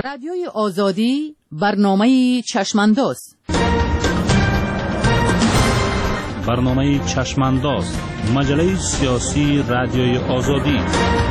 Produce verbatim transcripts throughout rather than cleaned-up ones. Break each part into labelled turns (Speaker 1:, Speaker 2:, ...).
Speaker 1: رادیوی آزادی برنامه چشمانداز.
Speaker 2: برنامه چشمانداز، مجله سیاسی رادیوی آزادی.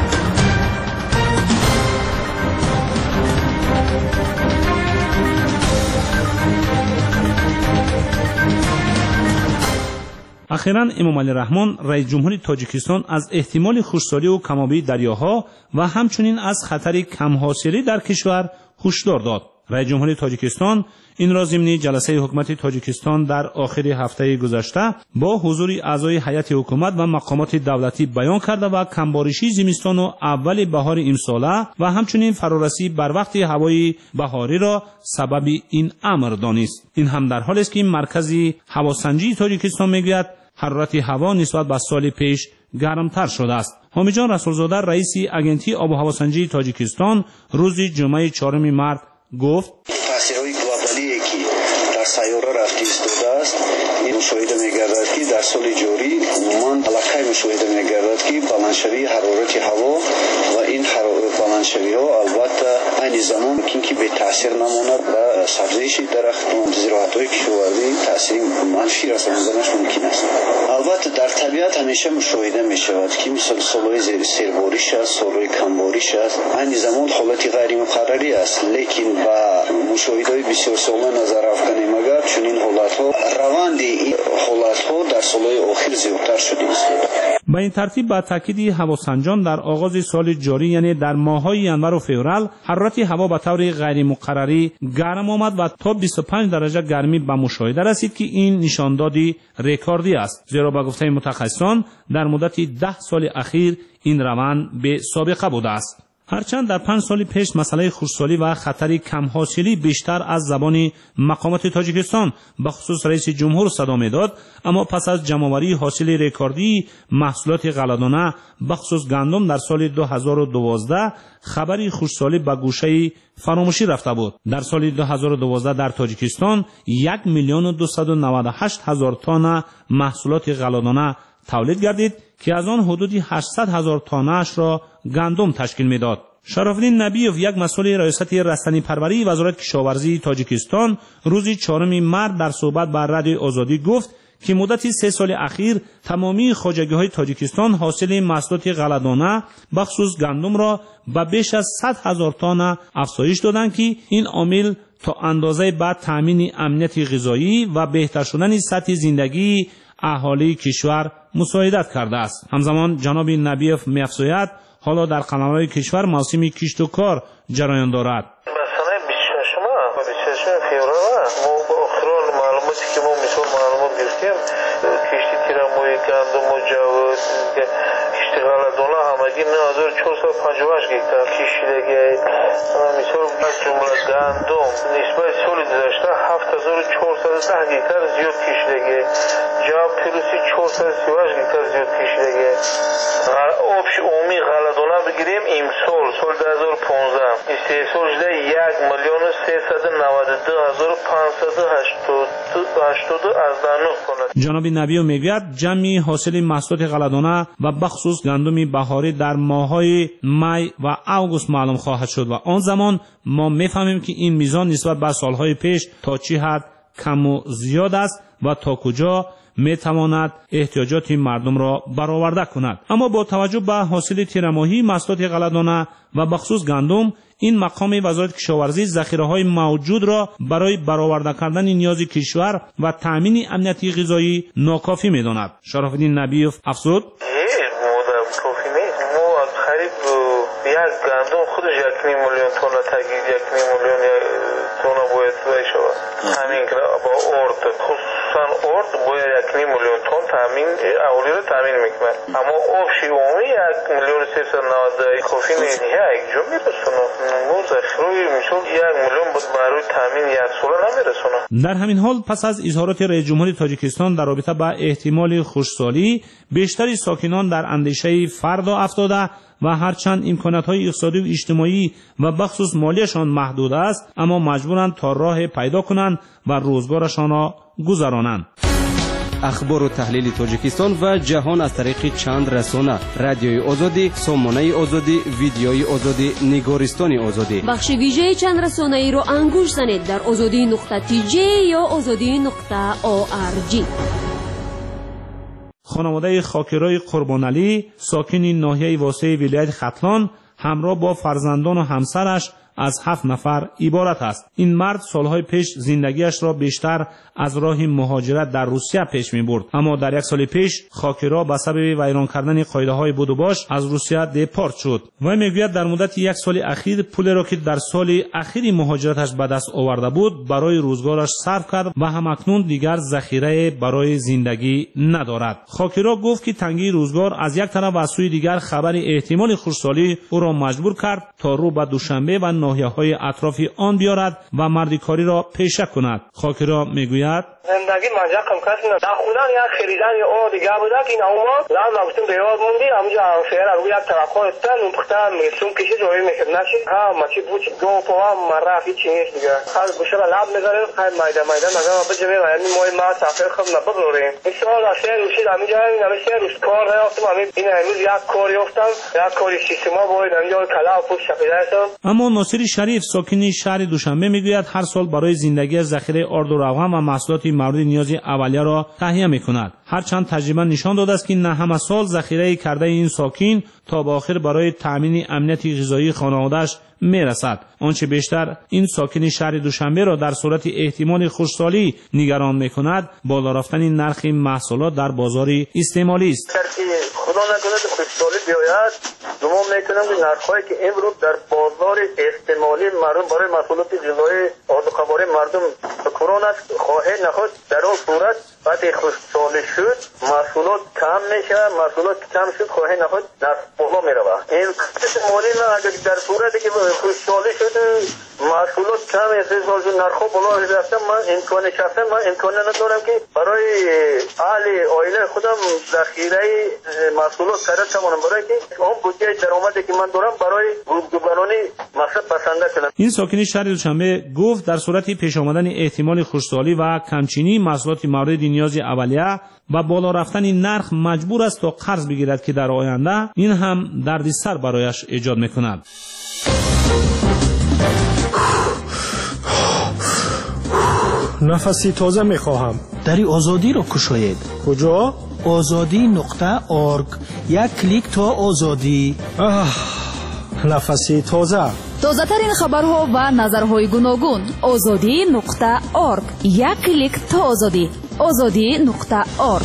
Speaker 2: اخیراً امام علی رحمان رئیس جمهوری تاجیکستان از احتمال خشکسالی و کم‌آبی دریاها و همچنین از خطر کم‌حاصلی در کشور هشدار داد. رئیس جمهوری تاجیکستان این را ضمن جلسه حکومت تاجیکستان در آخر هفته گذشته با حضور اعضای هیئت حکومت و مقامات دولتی بیان کرده و کمبارشی زمستان و اول بهار امساله و همچنین فرارسی بر وقت هوای بهاری را سبب این امر دانست. این هم در حالی است که مرکز هواسنجی تاجیکستان میگوید حرارت هوا نسبت به سال پیش گرمتر شده است. حامد جان رسولزاده رئیس اجنسی آب و هواسنجی تاجیکستان روز جمعه چهارم مارس گفت
Speaker 3: تاثیرهای گلوبالی که در سیاره رفتی ایستاده است این مشاهده می‌گردد که در سال جاری عموماً علاقه مشاهده می‌گردد که بلندشوی حرارت هوا و این حرارت بلندشوی‌ها البته این زمان ممکن که به تاثیر نماند و سبزیش درختان زراعت‌های کشاورزی تاثیر منفی رساندنش ممکن است. البته در طبیعت همیشه مشاهده می‌شود که مثل سال‌های زیر سیرباریش است، سال‌های کمباریش است. این زمان حالت غیر مقرری است، لیکن با مشاهده‌های بسیار ساله نظر افکنیم اگر چنین حالت‌ها روند این حالت‌ها در سال‌های آخر زیادتر شده است.
Speaker 2: به این ترتیب با تاکید هواسنجان در آغاز سال جاری یعنی در ماه‌های ینور و فوریه حرارت هوا به طور غیر مقرری گرم آمد و تا بیست و پنج درجه گرمی به مشاهده رسید که این نشاندادی رکوردی است، زیرا به گفته متخصصان در مدت ده سال اخیر این روند به سابقه بوده است. هرچند در پنج سال پیش مسئله خشکسالی و خطر کم‌حاصلی بیشتر از زبان مقامات تاجیکستان به خصوص رئیس جمهور صدا می‌داد، اما پس از جمع‌آوری حاصل رکوردی محصولات غله‌دانه به خصوص گندم در سال دو هزار و دوازده خبری خشکسالی به گوشه فراموشی رفته بود. در سال دو هزار و دوازده در تاجیکستان یک میلیون و دویست و نود و هشت هزار تن محصولات غله‌دانه تولید گردید که از آن حدود هشتصد هزار تانه‌اش را گندم تشکیل می‌داد. شرافالدین نبیوف یک مسئول ریاست رستنی پروری وزارت کشاورزی تاجیکستان روز چهارم مارس در صحبت با رادیو آزادی گفت که مدت سه سال اخیر تمامی خواجگی‌های تاجیکستان حاصل محصولات غله‌دانه بخصوص گندم را به بیش از صد هزار تن افزایش دادند که این عامل تا اندازه بعد تامین امنیت غذایی و بهتر شدن سطح زندگی اهالی کشور مساعدت کرده است. همزمان جناب نبیوف می‌افزاید حالا در قلمرو کشور موسم کشت و کار جریان دارد.
Speaker 4: مثلا بیست و شش ماه بیست و شش فوریه ما با اخران معلوماتی که ما مثال معلومات گرفتیم کشتی تیرموی گندم و جوز کشتی غله‌دانه همگی نه هزار و چهارصد و پنجاه و هشت گکتار کشیدگی مثال از جمله گندم نسبت سال گذشته هفت هزار و چهارصد و ده گکتار زیاد کشیدگی جو پلوسی چهارصد و سی و هشت گکتار زیاد کشیدگی آبش عمومی غله‌دانه بگیریم امسال سال دو هزار و پانزده استحصال شده یک میلیون و سیصد و نود و دو هزار و پانصد و هشتاد و نه کند.
Speaker 2: جناب نبیو میگوید جمعی حاصل محصولات غله‌دانه و بخصوص گندم بهاری در ماه‌های می و اوگوست معلوم خواهد شد و آن زمان ما میفهمیم که این میزان نسبت به سالهای پیش تا چه حد کم و زیاد است و تا کجا میتواند احتیاجات مردم را برآورده کند. اما با توجه به حاصل تیرماهی محصولات غله‌دانه و بخصوص گندم این مقام وزارت کشاورزی ذخیره‌های موجود را برای برآورده کردن نیاز کشور و تامین امنیت غذایی ناکافی می‌داند. شرافالدین نبیوف افزود
Speaker 4: یک گندم خودش یک نیم میلیون تن تگید یک نیم میلیون تن باید بشه. همین که با ارد خصوصا ارد باید یک نیم میلیون تن تامین اولی رو تامین میکنه. اما آبش عمومی یک میلیون و سیصد و نود کافی نیست. یک جو میرسونه. مو ذخیره میشود یک میلیون برای تامین یک سال نمیرسونه.
Speaker 2: در همین حال پس از اظهارات رئیس جمهوری تاجیکستان در رابطه با احتمال خشکسالی بیشتری ساکنان در اندیشه فردا افتاده و هرچند امکانات‌های اقتصادی و اجتماعی و بخصوص مالیشان محدود است اما مجبورند تا راه پیدا کنند و روزگارشان را گذرانند.
Speaker 5: اخبار و تحلیل تاجیکستان و جهان از طریق چند رسانه: رادیوی آزادی، سامانه آزادی، ویدیوی آزادی، نگارستان آزادی.
Speaker 6: بخش ویژه چند رسانه ای رو انگوش زنید در آزادی نقطه تی جی یا آزادی نقطه او آر جی.
Speaker 2: خانواده خاکرای قربان علی ساکن ناحیه واسطه ولایت ختلان همراه با فرزندان و همسرش از هفت نفر عبارت است. این مرد سالهای پیش زندگیش را بیشتر از راه مهاجرت در روسیه پیش می برد، اما در یک سال پیش خاکرا به سبب ویران کردن قاعده های بود و باش از روسیه دپارت شد. و میگوید در مدت یک سال اخیر پول را که در سال اخیر مهاجرتش به دست آورده بود برای روزگارش صرف کرد و همکنون دیگر ذخیره برای زندگی ندارد. خاکرا گفت که تنگی روزگار از یک طرف و از سوی دیگر خبر احتمال خشکسالی او را مجبور کرد تا رو به دوشنبه و ناحیه‌های اطراف آن بیارد و مردکاری را پیشه کند. خاکرا میگوید
Speaker 4: زندگی منجا کم کس نه در خونه یا خریدن یا او دیگه بوده که ناما لام وقتی به یاد موندی همونجا فعلا روی یک طرفا استن اون پخته میسون کشی جوی میکرد نشید ها مچی بوچ دو پوا مرا هیچ نیست دیگه خال گوشه را لاب میذاره خال مایده مایده نگا بجوی و یعنی موی ما سفر خب نبروریم ان شاء الله شهر روشی همینجا همین شهر روش کار نیافتم همین این امروز یک کاری یافتم یک کاری سیستما بود همینجا کلا و پوش شفیده هستم.
Speaker 2: اما ناصر شریف ساکن شهر دوشنبه میگوید هر سال برای زندگی ذخیره آرد و روغن و محصولات مورد نیاز اولیه را تهیه میکند. هرچند تجربه نشان داده است که نه همه سال ذخیره کرده این ساکن تا به آخر برای تامین امنیت غذایی خانواده‌اش میرسد. آنچه بیشتر این ساکن شهر دوشنبه را در صورت احتمال خشکسالی نگران میکند بالا رفتن نرخ محصولات در بازار استعمالی است.
Speaker 4: خدا نکنه خشکسالی بیاید دوم میکنم که نرخ‌هایی که امروز در بازار استعمالی مردم برای محصولات غذایی آذوقه‌باری مردم کرون است خواهد نخواهد در اون صورت وقتی خشکسالی شد محصولات کم میشه، محصولات کم شد خواهد نخواهد نرخ بالا میرود. این استعمالی نه اگر در صورتی که خشکسالی شد محصولات کم استعمال شد نرخ بالا رفته من امکان شخصا من امکان ندارم که برای اهل عائله خودم ذخیره محصولات خرید کنم برای که اون بودجه درآمدی که من دارم برای روزگارانه مصرف بسنده کنم.
Speaker 2: این ساکن شهر دوشنبه گفت در صورت پیش آمدن احتمال خشکسالی و کمچینی محصولات مورد نیاز اولیه و بالا رفتن نرخ مجبور است تا قرض بگیرد که در آینده این هم دردسر برایش ایجاد میکند.
Speaker 7: نفسی تازه میخواهم.
Speaker 8: دری آزادی را کشاید.
Speaker 7: کجا؟
Speaker 8: آزادی نقطه آرگ. یک کلیک تا آزادی.
Speaker 7: آه، نفسی تازه.
Speaker 1: تازه ترین خبرها و نظرهای گوناگون. آزادی نقطه آرگ. یک کلیک تا آزادی. آزادی نقطه آرگ.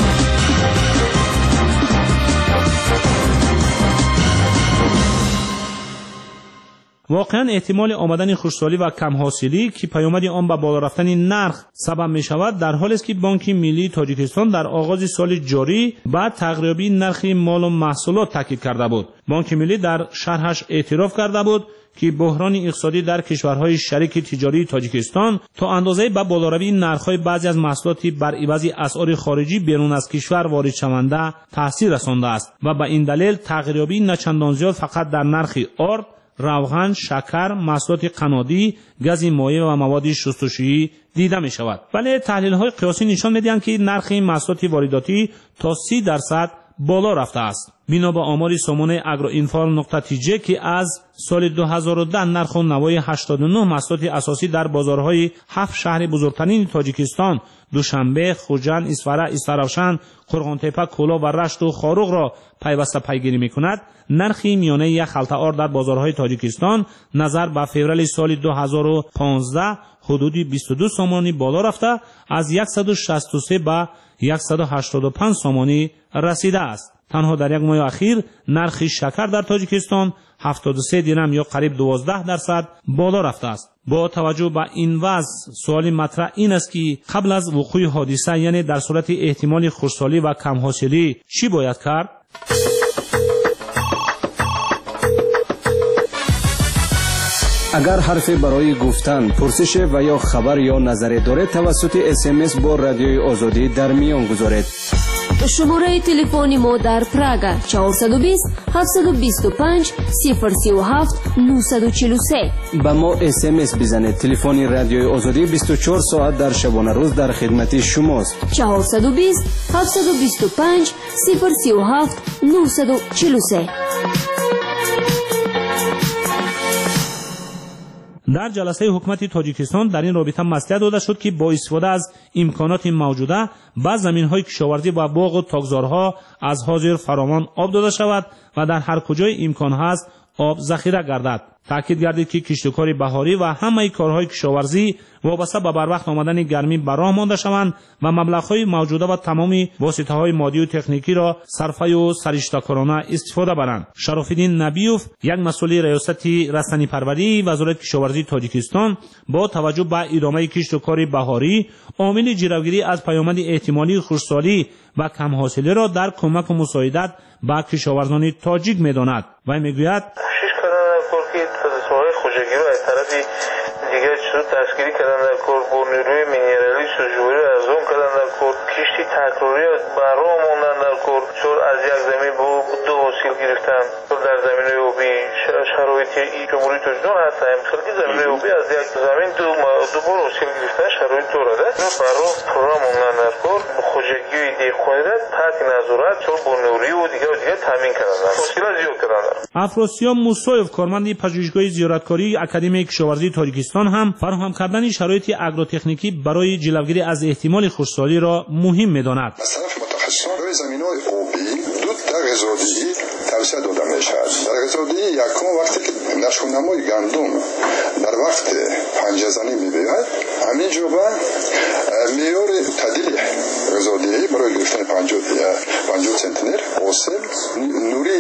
Speaker 2: واقعا احتمال آمدن خشکسالی و کم حاصلی که پیامد آن به بالا رفتن نرخ سبب می شود در حالی است که بانک ملی تاجیکستان در آغاز سال جاری بعد تقریبی نرخ مال و محصولات تاکید کرده بود. بانک ملی در شرحش اعتراف کرده بود که بحران اقتصادی در کشورهای شریک تجاری تاجیکستان تا اندازه به بالاروی نرخ‌های بعضی از محصولات بر عوض اسعار خارجی بیرون از کشور وارد شونده تاثیر رسانده است و به این دلیل تقریبی نه چندان زیاد فقط در نرخ آرد، روغن، شکر، محصولات قنادی، گاز مایع و مواد شستشویی دیده می شود. ولی تحلیل‌های قیاسی نشان می‌دهند که نرخ محصولات وارداتی تا سی درصد بالا رفته است. بنا به آمار سامانه اگروینفارم نقطه تی جی که از سال دو هزار و ده نرخ و نوای هشتاد و نه محصولات اساسی در بازارهای هفت شهر بزرگترین تاجیکستان دوشنبه، خوجند، اسفره، اسفرافشان، قرغانتپه، کولا و رشت و خاروق را پیوسته پیگیری می‌کند، نرخ میانه یک خلطه آرد در بازارهای تاجیکستان نظر به فوریه سال دو هزار و پانزده حدودی بیست و دو سامانی بالا رفته از صد و شصت و سه به صد و هشتاد و پنج سامانی رسیده است. تنها در یک ماه اخیر نرخ شکر در تاجیکستان هفتاد و سه درم یا قریب دوازده درصد بالا رفته است. با توجه به این وضع سوال مطرح این است که قبل از وقوع حادثه یعنی در صورت احتمال خشکسالی و کم حاصلی چی باید کرد؟
Speaker 5: اگر حرفی برای گفتن، پرسش و یا خبر یا نظری دارید توسط اس ام اس با رادیوی آزادی در میان گذارید.
Speaker 6: شماره تلفن ما در پراگ چهار دو صفر هفت دو پنج صفر سه هفت نه چهار سه.
Speaker 5: با ما اس ام اس بزنید. تلفن رادیوی آزادی بیست و چهار ساعت در شبانه روز در خدمت شماست.
Speaker 6: چهار دو صفر هفت دو پنج صفر سه هفت نه چهار سه.
Speaker 2: در جلسه حکومت تاجیکستان در این رابطه مصلحت داده شد که با استفاده از امکانات موجوده به زمین‌های کشاورزی و باغ و تاکزارها از حاضر فراوان آب داده شود و در هر کجای امکان هست آب ذخیره گردد. تاکید گردید که کشتکار بهاری و همه کارهای کشاورزی وابسته به بر وقت آمدن گرمی به راه مانده شوند و مبلغ‌های موجوده و تمام واسطه‌های مادی و تکنیکی را صرفه و سرشته‌کارانه استفاده برند. شراف‌الدین نبیوف، یک مسئول ریاست رستنی پروری وزارت کشاورزی تاجیکستان، با توجه به ادامه کشتکار بهاری عامل جلوگیری از پیامد احتمالی خشکسالی و کم حاصلی را در کمک و مساعدت به کشاورزان تاجیک می‌داند و می‌گوید
Speaker 4: خوشگیری از طرف دیگر شروع دستگیری کردن در کار با نیروی مینرالی سوژوری از اون کردن در کار کشتی تکراری برای ماندن در کار چون از یک زمین به دو حاصل گرفتن در زمین آبی شرایط جمهوری تاجیکستان هست امسال که زمین آبی از یک زمین دو دو بار حاصل گرفتن شرایط دارد برای پروگرام ماندن در کار خوشگیری دیخوانی را تحت نظارت چون با نیروی و دیگر و دیگر تامین کردن حاصل زیاد کردن.
Speaker 2: افراسیاب موسایف، کارمند پژوهشگاه زیارتکاری اکادمی کشاورزی تاجیکستان، هم فراهم کردن شرایط اگروتکنیکی برای جلوگیری از احتمال خشکسالی را مهم می‌داند.
Speaker 9: از طرف متخصصان روی زمین‌های آبی دو تا غذادهی توصیه داده می‌شود. در غذادهی یکم وقتی که نشونمای گندم در وقت پنجه زنی می‌بیاید همین جوبه معیار تعدیل غذادهی برای گرفتن پنجاه سانتیمتر حاصل نوری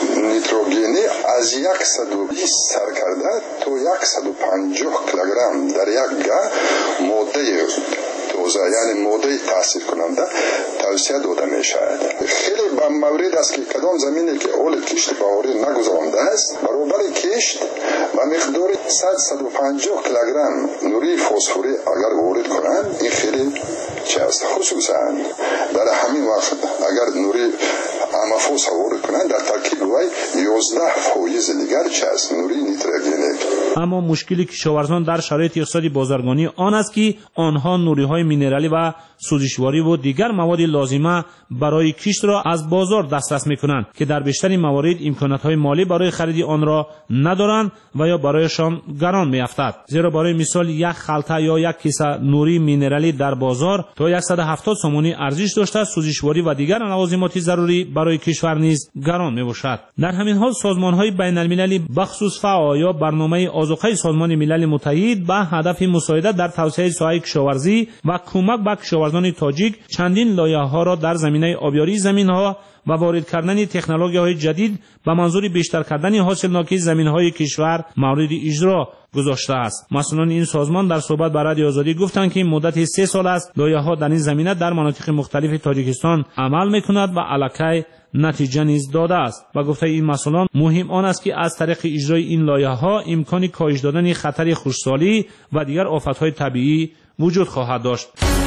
Speaker 9: نیتروژنی از صد و بیست سر کرده تا صد و پنجاه کیلوگرم در یک گاه ماده توزه یعنی ماده تاثیر کننده توصیه داده می شود. خیلی با مورد است که کدام زمینی که اول کشت بهاری نگذرانده است برابر کشت و مقدار صد تا صد و پنجاه کیلوگرم نوری فسفوری اگر وارد کنند این خیلی چه است. خصوصا در همین وقت اگر نوری امافوس وارد کنند در ترکیب وی یازده فایز دیگر چه است نوری نیتروژنیک.
Speaker 2: اما مشکلی کشاورزان در شرایط اقتصادی بازرگانی آن است که آنها نوری‌های مینرالی و سوزشواری و دیگر مواد لازمه برای کشت را از بازار دسترس می‌کنند که در بیشتر موارد امکانات‌های مالی برای خرید آن را ندارند و یا برایشان گران می‌افتد. زیرا برای مثال یک خلطه یا یک کیسه نوری مینرالی در بازار تا صد و هفتاد سومانی ارزش داشته، سوزشواری و دیگر لوازمات ضروری برای کشور نیز گران می‌باشد. در همین حال سازمان‌های بین‌المللی بخصوص فاو یا برنامه آذوقه سازمان ملل متحد به هدف مساعدت در توسعه ساحه کشاورزی و کمک به کشاورزان تاجیک چندین لایحه‌ها را در زمینه آبیاری زمین‌ها و وارد کردن تکنولوژی‌های جدید به منظور بیشتر کردن حاصلناکی زمین‌های کشور مورد اجرا گذاشته است. مسئولان این سازمان در صحبت با رادیو آزادی گفتند که مدت سه سال است لایحه‌ها در این زمینه در مناطق مختلف تاجیکستان عمل می‌کند و الکی نتیجه نیز داده است. و گفته این مسئولان مهم آن است که از طریق اجرای این لایحه‌ها امکان کاهش دادن خطر خشکسالی و دیگر آفت‌های طبیعی وجود خواهد داشت.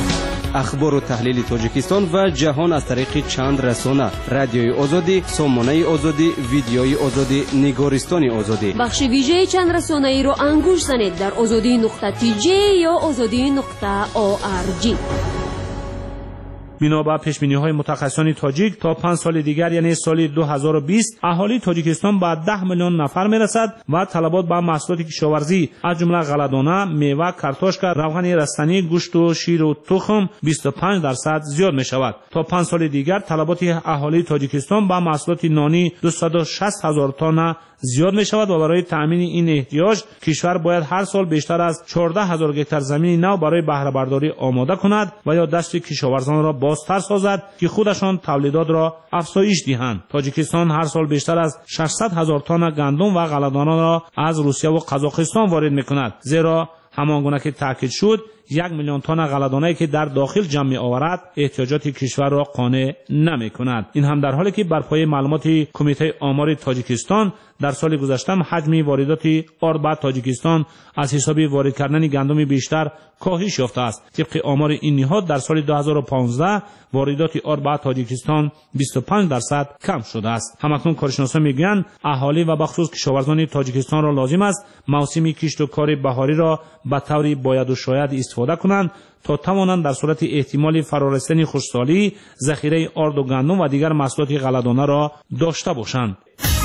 Speaker 5: اخبار و تحلیل تاجیکستان و جهان از طریق چند رسانه: رادیوی آزادی، سامانه آزادی، ویدیوی آزادی، نگارستان آزادی.
Speaker 6: بخش ویژه چند رسانه ای را انگوش زنید در آزادی نقطه تی جی یا آزادی نقطه او آر جی.
Speaker 2: بنا به پیش‌بینی‌های متخصصان تاجیک تا پنج سال دیگر یعنی سال دو هزار و بیست اهالی تاجیکستان به ده میلیون نفر میرسد و طلبات به محصولات کشاورزی از جمله غله‌دانه، میوه، کارتوشکا، روغن رستنی، گوشت و شیر و تخم بیست و پنج درصد زیاد می شود. تا پنج سال دیگر طلبات اهالی تاجیکستان به محصولات نانی دویست و شصت هزار تن زیاد می شود و برای تامین این احتیاج کشور باید هر سال بیشتر از چهارده هزار هکتار زمین نو برای بهره برداری آماده کند و یا دست کشاورزان را بازتر سازد که خودشان تولیدات را افزایش دهند. تاجیکستان هر سال بیشتر از ششصد هزار تن گندم و غله‌دانه را از روسیه و قزاقستان وارد می‌کند. زیرا همانگونه که تاکید شد یک میلیون تن غله‌دانه‌ای که در داخل جمع می‌آورد احتیاجات کشور را قانع نمی‌کند. این هم در حالی که بر پایه معلومات کمیته آمار تاجیکستان در سال گذشته حجم واردات آرد به تاجیکستان از حساب وارد کردن گندم بیشتر کاهش یافته است. طبق آمار این نهاد در سال دو هزار و پانزده واردات آرد به تاجیکستان بیست و پنج درصد کم شده است. همکنون کارشناسان میگویند اهالی و بخصوص کشاورزان تاجیکستان را لازم است موسم کشت و کار بهاری را به طوری باید و شاید استفاده کنند تا توانند در صورت احتمال فرارسیدن خشکسالی ذخیره آرد و گندم و دیگر محصولات غله‌دانه را داشته باشند.